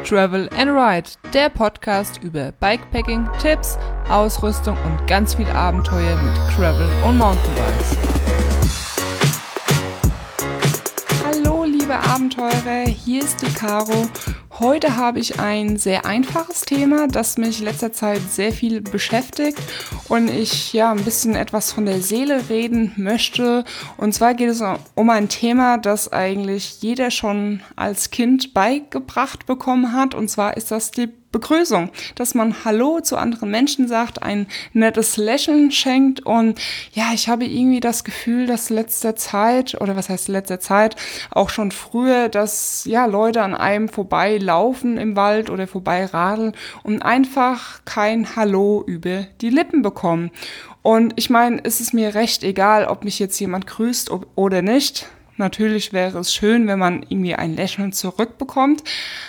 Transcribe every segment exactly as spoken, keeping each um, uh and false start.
Travel and Ride, der Podcast über Bikepacking, Tipps, Ausrüstung und ganz viel Abenteuer mit Gravel und Mountainbikes. Hallo liebe Abenteurer, hier ist die Caro. Heute habe ich ein sehr einfaches Thema, das mich in letzter Zeit sehr viel beschäftigt und ich ja ein bisschen etwas von der Seele reden möchte. Und zwar geht es um ein Thema, das eigentlich jeder schon als Kind beigebracht bekommen hat. Und zwar ist das die Begrüßung, dass man Hallo zu anderen Menschen sagt, ein nettes Lächeln schenkt. Und ja, ich habe irgendwie das Gefühl, dass letzter Zeit, oder was heißt letzter Zeit, auch schon früher, dass ja Leute an einem vorbeilaufen im Wald oder vorbeiradeln und einfach kein Hallo über die Lippen bekommen. Und ich meine, es ist mir recht egal, ob mich jetzt jemand grüßt oder nicht. Natürlich wäre es schön, wenn man irgendwie ein Lächeln zurückbekommt.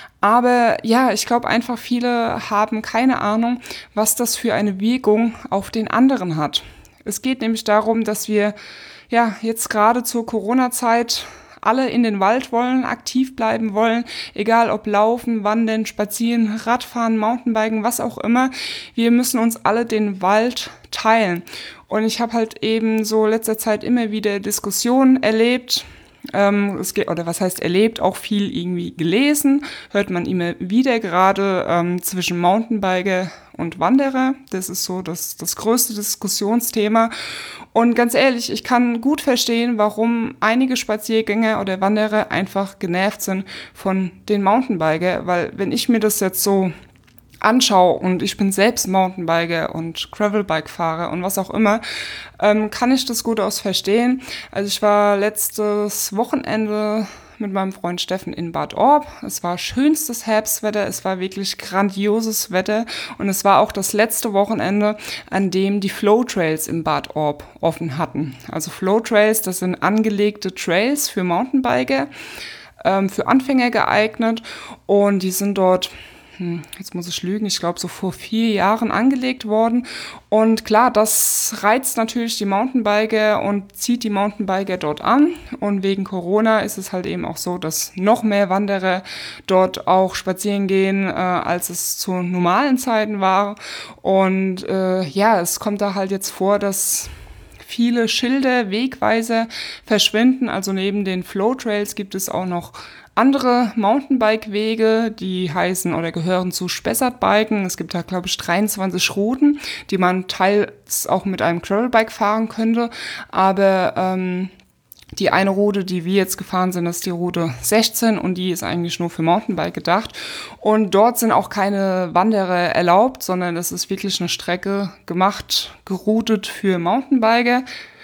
Aber ja, ich glaube einfach, viele haben keine Ahnung, was das für eine Wirkung auf den anderen hat. Es geht nämlich darum, dass wir ja jetzt gerade zur Corona-Zeit alle in den Wald wollen, aktiv bleiben wollen, egal ob laufen, wandern, spazieren, Radfahren, Mountainbiken, was auch immer. Wir müssen uns alle den Wald teilen. Und ich habe halt eben so letzter Zeit immer wieder Diskussionen erlebt, Ähm, es geht, oder was heißt erlebt, auch viel irgendwie gelesen, hört man immer wieder, gerade ähm, zwischen Mountainbiker und Wanderer. Das ist so das, das größte Diskussionsthema. Und ganz ehrlich, ich kann gut verstehen, warum einige Spaziergänger oder Wanderer einfach genervt sind von den Mountainbiker, weil wenn ich mir das jetzt so anschaue und ich bin selbst Mountainbiker und Gravelbike-Fahrer und was auch immer, ähm, kann ich das gut aus verstehen. Also ich war letztes Wochenende mit meinem Freund Steffen in Bad Orb. Es war schönstes Herbstwetter, es war wirklich grandioses Wetter und es war auch das letzte Wochenende, an dem die Flow Trails in Bad Orb offen hatten. Also Flow Trails, das sind angelegte Trails für Mountainbiker, ähm, für Anfänger geeignet und die sind dort, jetzt muss ich lügen, ich glaube so vor vier Jahren angelegt worden. Und klar, das reizt natürlich die Mountainbiker und zieht die Mountainbiker dort an. Und wegen Corona ist es halt eben auch so, dass noch mehr Wanderer dort auch spazieren gehen, äh, als es zu normalen Zeiten war. Und äh, ja, es kommt da halt jetzt vor, dass viele Schilder, Wegweiser verschwinden. Also neben den Flow Trails gibt es auch noch andere Mountainbike-Wege, die heißen oder gehören zu Spessartbiken. Es gibt da, glaube ich, dreiundzwanzig Routen, die man teils auch mit einem Gravelbike fahren könnte. Aber ähm, die eine Route, die wir jetzt gefahren sind, ist die Route sechzehn und die ist eigentlich nur für Mountainbike gedacht. Und dort sind auch keine Wanderer erlaubt, sondern es ist wirklich eine Strecke gemacht, geroutet für Mountainbiker.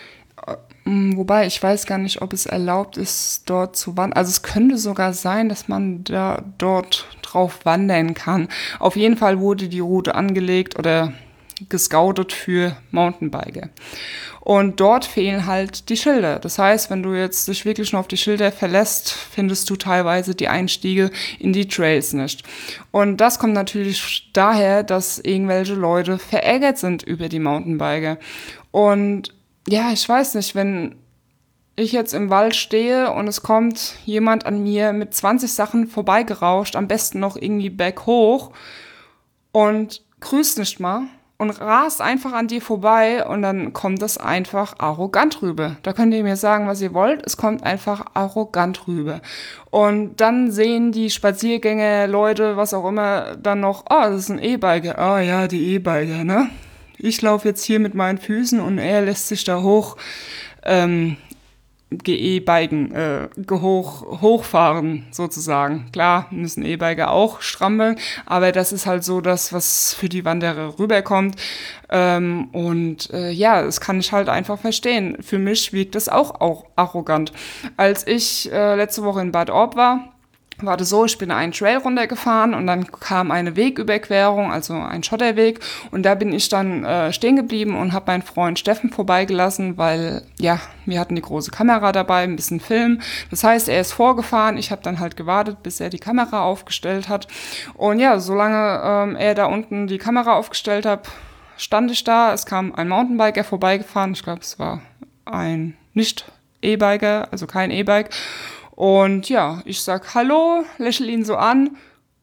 Wobei, ich weiß gar nicht, ob es erlaubt ist, dort zu wandern. Also es könnte sogar sein, dass man da dort drauf wandern kann. Auf jeden Fall wurde die Route angelegt oder gescoutet für Mountainbiker. Und dort fehlen halt die Schilder. Das heißt, wenn du jetzt dich wirklich nur auf die Schilder verlässt, findest du teilweise die Einstiege in die Trails nicht. Und das kommt natürlich daher, dass irgendwelche Leute verärgert sind über die Mountainbiker. Und ja, ich weiß nicht, wenn ich jetzt im Wald stehe und es kommt jemand an mir mit zwanzig Sachen vorbeigerauscht, am besten noch irgendwie berghoch und grüßt nicht mal und rast einfach an dir vorbei und dann kommt das einfach arrogant rüber. Da könnt ihr mir sagen, was ihr wollt, es kommt einfach arrogant rüber. Und dann sehen die Spaziergänger, Leute, was auch immer, dann noch, oh, das ist ein E-Biker. Ah ja, die E-Biker, ne? Ich laufe jetzt hier mit meinen Füßen und er lässt sich da hoch ähm, E-Biken, äh, hoch, hochfahren sozusagen. Klar, müssen E-Biker auch strampeln, aber das ist halt so das, was für die Wanderer rüberkommt. Ähm, und äh, ja, das kann ich halt einfach verstehen. Für mich wirkt das auch, auch arrogant. Als ich äh, letzte Woche in Bad Orb war, war das so, ich bin einen Trail runtergefahren und dann kam eine Wegüberquerung, also ein Schotterweg und da bin ich dann äh, stehen geblieben und habe meinen Freund Steffen vorbeigelassen, weil ja, wir hatten die große Kamera dabei, ein bisschen Film. Das heißt, er ist vorgefahren, ich habe dann halt gewartet, bis er die Kamera aufgestellt hat und ja, solange ähm, er da unten die Kamera aufgestellt hat, stand ich da, es kam ein Mountainbiker vorbeigefahren, ich glaube, es war ein Nicht-E-Biker, also kein E-Bike. Und ja, ich sag Hallo, lächel ihn so an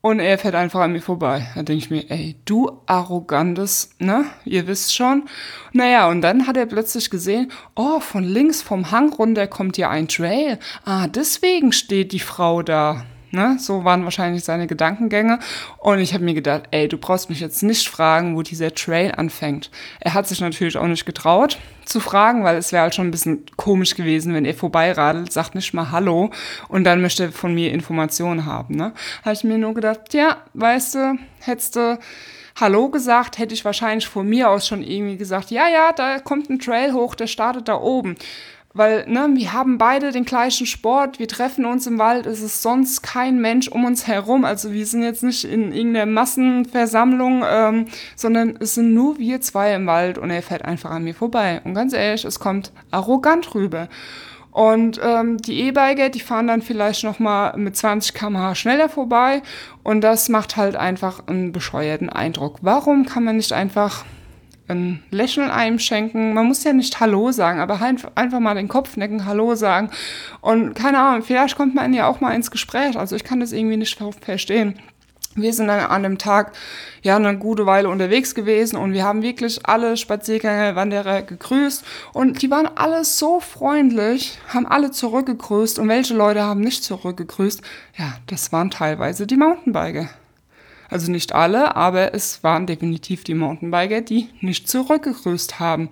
Und er fährt einfach an mir vorbei. Da denke ich mir, ey, du arrogantes, ne? Ihr wisst schon. Naja, und dann hat er plötzlich gesehen, oh, von links vom Hang runter kommt ja ein Trail. Ah, deswegen steht die Frau da. Ne? So waren wahrscheinlich seine Gedankengänge. Und ich habe mir gedacht, ey, du brauchst mich jetzt nicht fragen, wo dieser Trail anfängt. Er hat sich natürlich auch nicht getraut zu fragen, weil es wäre halt schon ein bisschen komisch gewesen, wenn er vorbeiradelt, sagt nicht mal Hallo und dann möchte er von mir Informationen haben. Ne? Habe ich mir nur gedacht, ja, weißt du, hättest du Hallo gesagt, hätte ich wahrscheinlich von mir aus schon irgendwie gesagt, ja, ja, da kommt ein Trail hoch, der startet da oben. Weil, ne, wir haben beide den gleichen Sport, wir treffen uns im Wald, es ist sonst kein Mensch um uns herum, also wir sind jetzt nicht in irgendeiner Massenversammlung, ähm, sondern es sind nur wir zwei im Wald und er fährt einfach an mir vorbei. Und ganz ehrlich, es kommt arrogant rüber. Und ähm, die E-Biker, die fahren dann vielleicht nochmal mit zwanzig Kilometer pro Stunde schneller vorbei und das macht halt einfach einen bescheuerten Eindruck. Warum kann man nicht einfach ein Lächeln einem schenken? Man muss ja nicht Hallo sagen, aber halt einfach mal den Kopf necken, Hallo sagen. Und keine Ahnung, vielleicht kommt man ja auch mal ins Gespräch. Also ich kann das irgendwie nicht verstehen. Wir sind dann an dem Tag ja eine gute Weile unterwegs gewesen und wir haben wirklich alle Spaziergänger, Wanderer gegrüßt und die waren alle so freundlich, haben alle zurückgegrüßt und welche Leute haben nicht zurückgegrüßt? Ja, das waren teilweise die Mountainbiker. Also nicht alle, aber es waren definitiv die Mountainbiker, die nicht zurückgegrüßt haben.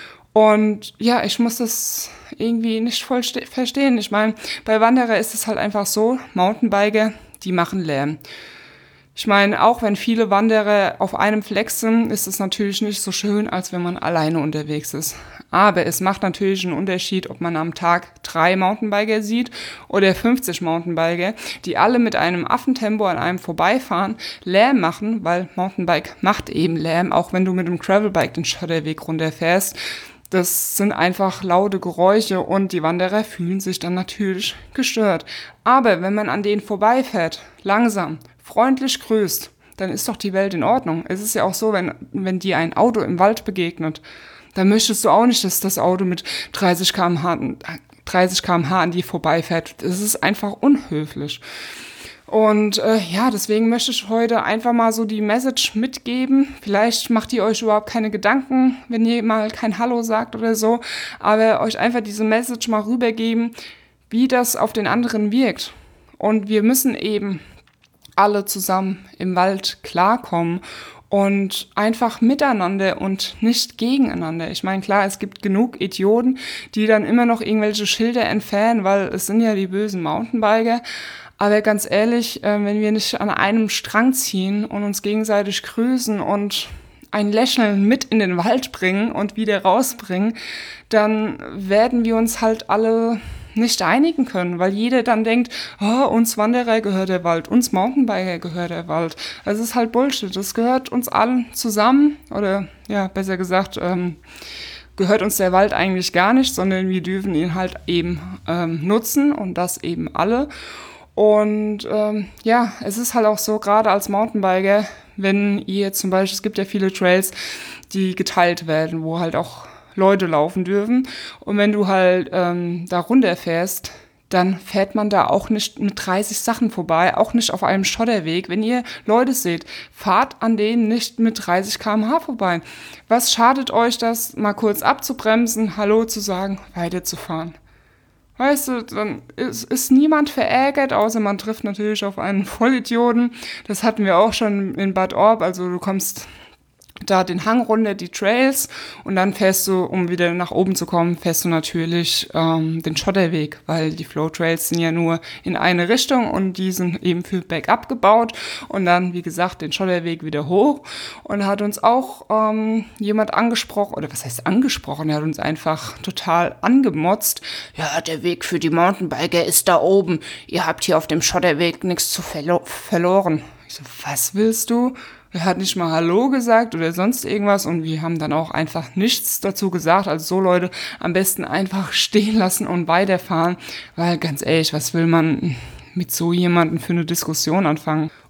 Und ja, ich muss das irgendwie nicht voll ste- verstehen. Ich meine, bei Wanderer ist es halt einfach so, Mountainbiker, die machen Lärm. Ich meine, auch wenn viele Wanderer auf einem Fleck sind, ist es natürlich nicht so schön, als wenn man alleine unterwegs ist. Aber es macht natürlich einen Unterschied, ob man am Tag drei Mountainbiker sieht oder fünfzig Mountainbiker, die alle mit einem Affentempo an einem vorbeifahren, Lärm machen, weil Mountainbike macht eben Lärm, auch wenn du mit einem Gravelbike den Schotterweg runterfährst. Das sind einfach laute Geräusche und die Wanderer fühlen sich dann natürlich gestört. Aber wenn man an denen vorbeifährt, langsam, freundlich grüßt, dann ist doch die Welt in Ordnung. Es ist ja auch so, wenn, wenn dir ein Auto im Wald begegnet, dann möchtest du auch nicht, dass das Auto mit dreißig Kilometer pro Stunde an dir vorbeifährt. Das ist einfach unhöflich. Und äh, ja, deswegen möchte ich heute einfach mal so die Message mitgeben. Vielleicht macht ihr euch überhaupt keine Gedanken, wenn ihr mal kein Hallo sagt oder so, aber euch einfach diese Message mal rübergeben, wie das auf den anderen wirkt. Und wir müssen eben alle zusammen im Wald klarkommen und einfach miteinander und nicht gegeneinander. Ich meine, klar, es gibt genug Idioten, die dann immer noch irgendwelche Schilder entfernen, weil es sind ja die bösen Mountainbiker. Aber ganz ehrlich, wenn wir nicht an einem Strang ziehen und uns gegenseitig grüßen und ein Lächeln mit in den Wald bringen und wieder rausbringen, dann werden wir uns halt alle nicht einigen können, weil jeder dann denkt, oh, uns Wanderer gehört der Wald, uns Mountainbiker gehört der Wald. Das ist halt Bullshit, das gehört uns allen zusammen oder ja, besser gesagt, ähm, gehört uns der Wald eigentlich gar nicht, sondern wir dürfen ihn halt eben ähm, nutzen und das eben alle. Und ähm, ja, es ist halt auch so, gerade als Mountainbiker, wenn ihr zum Beispiel, es gibt ja viele Trails, die geteilt werden, wo halt auch Leute laufen dürfen. Und wenn du halt ähm, da runterfährst, dann fährt man da auch nicht mit dreißig Sachen vorbei, auch nicht auf einem Schotterweg. Wenn ihr Leute seht, fahrt an denen nicht mit dreißig Kilometer pro Stunde vorbei. Was schadet euch das, mal kurz abzubremsen, Hallo zu sagen, weiterzufahren? Weißt du, dann ist, ist niemand verärgert, außer man trifft natürlich auf einen Vollidioten. Das hatten wir auch schon in Bad Orb, also du kommst da den Hang runter, die Trails und dann fährst du, um wieder nach oben zu kommen, fährst du natürlich ähm, den Schotterweg, weil die Flow Trails sind ja nur in eine Richtung und die sind eben für Bergab gebaut und dann, wie gesagt, den Schotterweg wieder hoch und da hat uns auch ähm, jemand angesprochen, oder was heißt angesprochen, er hat uns einfach total angemotzt, ja, der Weg für die Mountainbiker ist da oben, ihr habt hier auf dem Schotterweg nichts zu verlo- verloren. Ich so, was willst du? Er hat nicht mal Hallo gesagt oder sonst irgendwas und wir haben dann auch einfach nichts dazu gesagt. Also so Leute am besten einfach stehen lassen und weiterfahren, weil ganz ehrlich, was will man mit so jemandem für eine Diskussion anfangen?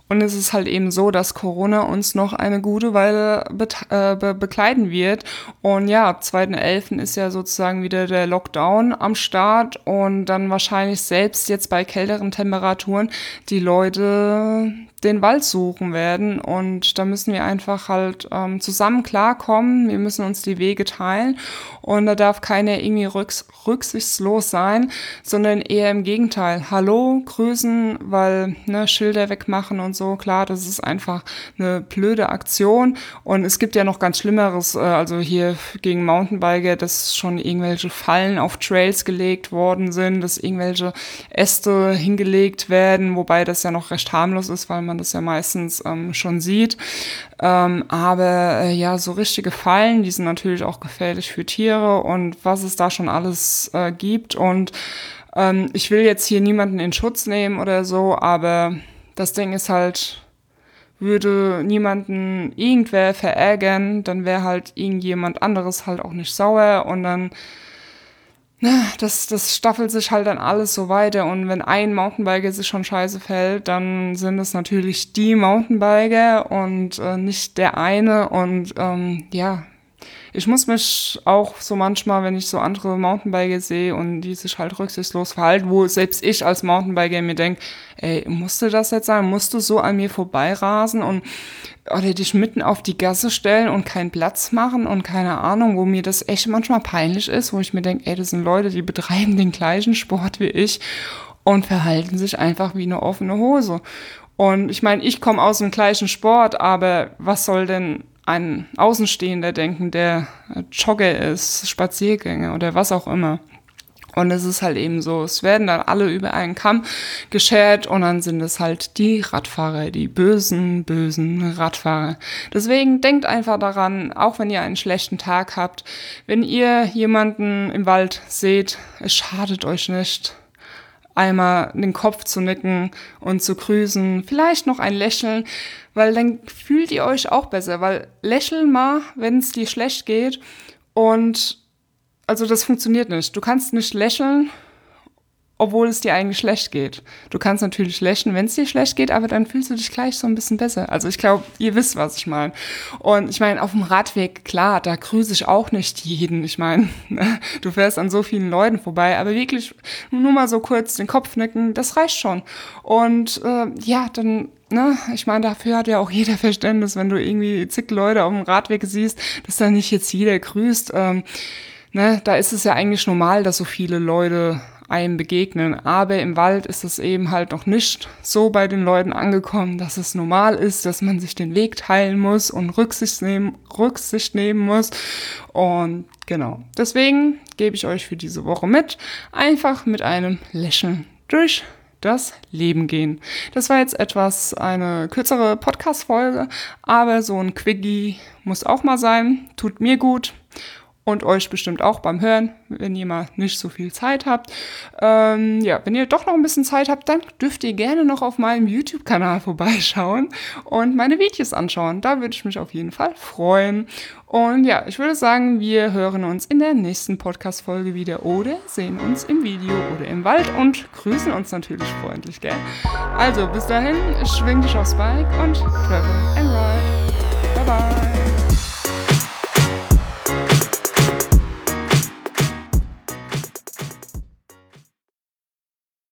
Und es ist halt eben so, dass Corona uns noch eine gute Weile bet- äh, be- begleiten wird. Und ja, ab zweiten elften ist ja sozusagen wieder der Lockdown am Start und dann wahrscheinlich selbst jetzt bei kälteren Temperaturen die Leute den Wald suchen werden. Und da müssen wir einfach halt ähm, zusammen klarkommen. Wir müssen uns die Wege teilen und da darf keiner irgendwie rücks- rücksichtslos sein, sondern eher im Gegenteil. Hallo, grüßen, weil ne, Schilder wegmachen und so, klar, das ist einfach eine blöde Aktion und es gibt ja noch ganz Schlimmeres, äh, also hier gegen Mountainbiker, dass schon irgendwelche Fallen auf Trails gelegt worden sind, dass irgendwelche Äste hingelegt werden, wobei das ja noch recht harmlos ist, weil man das ja meistens ähm, schon sieht, ähm, aber äh, ja, so richtige Fallen, die sind natürlich auch gefährlich für Tiere und was es da schon alles äh, gibt und ähm, ich will jetzt hier niemanden in Schutz nehmen oder so, aber das Ding ist halt, würde niemanden irgendwer verärgern, dann wäre halt irgendjemand anderes halt auch nicht sauer und dann, na, das, das staffelt sich halt dann alles so weiter und wenn ein Mountainbiker sich schon scheiße fällt, dann sind es natürlich die Mountainbiker und äh, nicht der eine und ähm, ja, ich muss mich auch so manchmal, wenn ich so andere Mountainbiker sehe und die sich halt rücksichtslos verhalten, wo selbst ich als Mountainbiker mir denke, ey, musste das jetzt sein? Musst du so an mir vorbeirasen und oder dich mitten auf die Gasse stellen und keinen Platz machen und keine Ahnung, wo mir das echt manchmal peinlich ist, wo ich mir denke, ey, das sind Leute, die betreiben den gleichen Sport wie ich und verhalten sich einfach wie eine offene Hose. Und ich meine, ich komme aus dem gleichen Sport, aber was soll denn ein Außenstehender denken, der Jogger ist, Spaziergänger oder was auch immer. Und es ist halt eben so, es werden dann alle über einen Kamm geschert und dann sind es halt die Radfahrer, die bösen, bösen Radfahrer. Deswegen denkt einfach daran, auch wenn ihr einen schlechten Tag habt, wenn ihr jemanden im Wald seht, es schadet euch nicht, einmal den Kopf zu nicken und zu grüßen, vielleicht noch ein Lächeln, weil dann fühlt ihr euch auch besser, weil lächeln mal, wenn es dir schlecht geht und also das funktioniert nicht. Du kannst nicht lächeln, obwohl es dir eigentlich schlecht geht. Du kannst natürlich lächeln, wenn es dir schlecht geht, aber dann fühlst du dich gleich so ein bisschen besser. Also ich glaube, ihr wisst, was ich meine. Und ich meine, auf dem Radweg, klar, da grüße ich auch nicht jeden. Ich meine, du fährst an so vielen Leuten vorbei, aber wirklich nur mal so kurz den Kopf nicken, das reicht schon. Und äh, ja, dann ne, ich meine, dafür hat ja auch jeder Verständnis, wenn du irgendwie zig Leute auf dem Radweg siehst, dass da nicht jetzt jeder grüßt. Ähm, ne, da ist es ja eigentlich normal, dass so viele Leute einem begegnen. Aber im Wald ist es eben halt noch nicht so bei den Leuten angekommen, dass es normal ist, dass man sich den Weg teilen muss und Rücksicht nehmen, Rücksicht nehmen muss. Und genau, deswegen gebe ich euch für diese Woche mit, einfach mit einem Lächeln durch das Leben gehen. Das war jetzt etwas eine kürzere Podcast-Folge, aber so ein Quickie muss auch mal sein, tut mir gut. Und euch bestimmt auch beim Hören, wenn ihr mal nicht so viel Zeit habt. Ähm, ja, wenn ihr doch noch ein bisschen Zeit habt, dann dürft ihr gerne noch auf meinem YouTube-Kanal vorbeischauen und meine Videos anschauen. Da würde ich mich auf jeden Fall freuen. Und ja, ich würde sagen, wir hören uns in der nächsten Podcast-Folge wieder oder sehen uns im Video oder im Wald und grüßen uns natürlich freundlich, gell? Also, bis dahin, schwing dich aufs Bike und travel and ride. Bye bye!